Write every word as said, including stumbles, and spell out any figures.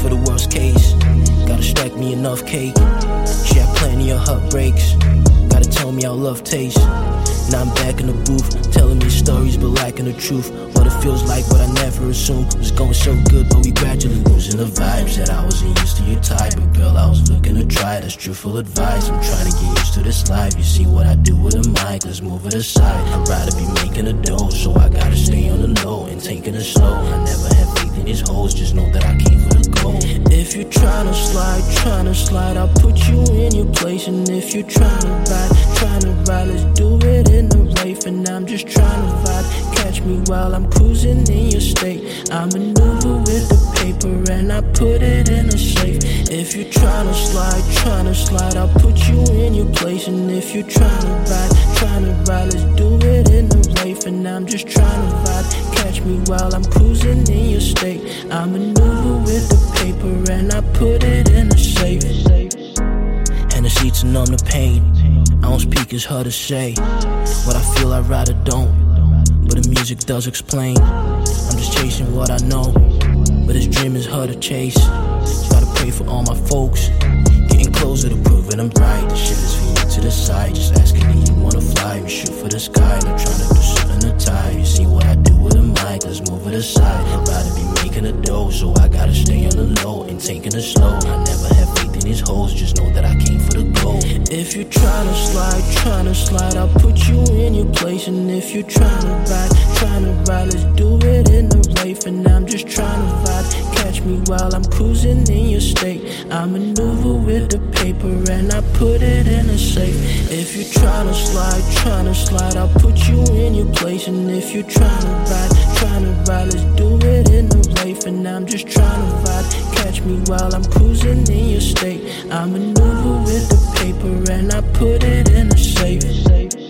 for the worst case. Gotta stack me enough cake. She had plenty of heartbreaks. Gotta tell me how love tastes. Now I'm back in the booth, telling me stories but lacking the truth. What it feels like, but I never assumed was going so good, but we gradually losing the vibe. Said I wasn't used to your type, but girl, I was looking to try. That's truthful advice. I'm trying to get used to this life. You see what I do with a mic, let's move it aside. I'd rather be making a dough, so I gotta stay on the low and taking it slow. I never had faith in these hoes, just know that I came for the gold. If you're tryna slide, tryna slide, I'll put you in your place. And if you're tryna ride, tryna ride, let's do it in the rave. And I'm just tryna vibe, catch me while I'm cruising in your state. I maneuver with the paper and I put it in a safe. If you're tryna slide, tryna slide, I'll put you in your place. And if you're tryna ride, tryna ride, let's do it in the rave. And I'm just tryna vibe, catch me while I'm cruising in your state. I maneuver with the paper and I put it in a safe. Hennessy to numb the pain. I don't speak, it's hard to say. What I feel, I rather don't, but the music does explain. I'm just chasing what I know, but this dream is hard to chase. Gotta pray for all my folks, getting closer to proving I'm right. This shit is for you to decide. Just asking if you wanna fly and shoot for the sky. Not trying to do something to tie. You see what I do with a mic, let's move it aside. I'd rather be making a dough, so I gotta stay on the low and taking it slow. I never had faith in these hoes, just know that I came for the gold. If you're tryna slide, tryna slide, I'll put you in your place. And if you're tryna ride, tryna ride, let's do it in the rave. And I'm just tryna vibe, catch me while I'm cruising in your state. I maneuver with the paper and I put it in a safe. If you're tryna slide, tryna slide, I'll put you in your place. And if you're tryna ride, tryna ride, let's do it in the rave. And I'm just tryna vibe, catch me while I'm cruising in your state. I maneuver with the paper and I put it in a safe.